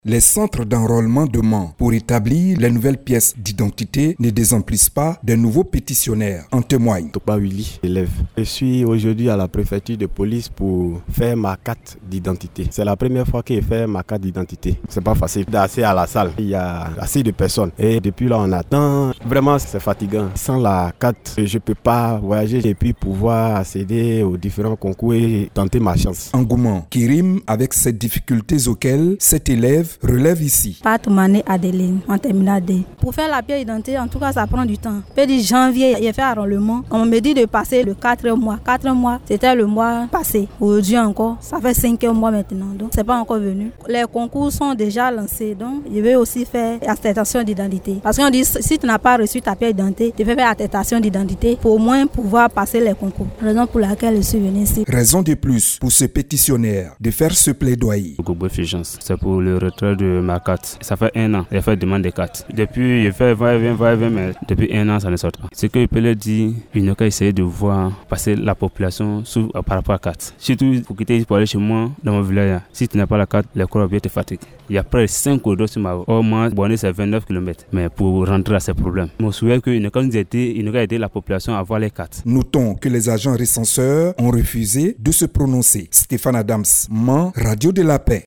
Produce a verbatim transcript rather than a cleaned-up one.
Les centres d'enrôlement de Mans pour établir les nouvelles pièces d'identité ne désemplissent pas des nouveaux pétitionnaires. En témoigne Topa Willy, élève. Je suis aujourd'hui à la préfecture de police pour faire ma carte d'identité. C'est la première fois que je fais ma carte d'identité. C'est pas facile d'accéder à la salle. Il y a assez de personnes. Et depuis là, on attend. Vraiment, c'est fatigant. Sans la carte, je peux pas voyager et puis pouvoir accéder aux différents concours et tenter ma chance. Engouement qui rime avec ces difficultés auxquelles cet élève relève ici. Patoumane Adeline, en terminale D. Pour faire la pièce d'identité, en tout cas, ça prend du temps. Puis janvier, il a fait enrôlement. On me dit de passer le quatre mois. quatre mois, c'était le mois passé. Aujourd'hui encore, ça fait cinq mois maintenant. Donc, c'est pas encore venu. Les concours sont déjà lancés. Donc, je vais aussi faire attestation d'identité. Parce qu'on dit, si tu n'as pas reçu ta pièce d'identité, tu peux faire attestation d'identité pour au moins pouvoir passer les concours. Raison pour laquelle je suis venu ici. Raison de plus pour ce pétitionnaire de faire ce plaidoyer. C'est pour le retrait de ma carte. Ça fait un an, j'ai fait demande de carte. Depuis, il fait va-et-vient, va-et-vient, mais depuis un an, ça ne sort pas. Ce que je peux leur dire, il n'a qu'à essayer de voir passer la population sous, par rapport à la carte. Surtout, pour quitter pour aller chez moi, dans mon village, si tu n'as pas la carte, les corps te fatiguent. Il y a près de cinq corridors sur ma voie. Au moins, bonnet, c'est vingt-neuf kilomètres. Mais pour rentrer à ces problèmes, je me souviens qu'il n'a qu'à nous aider, il n'a qu'à aider la population à avoir les cartes. Notons que les agents recenseurs ont refusé de se prononcer. Stéphane Adams, Mans, Radio de la Paix.